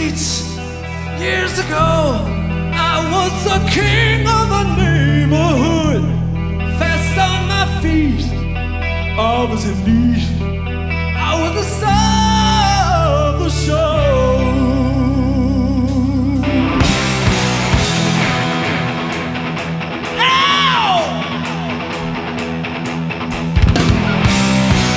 streets. Years ago, I was the king of the neighborhood. Fast on my feet, I was in need. I was the star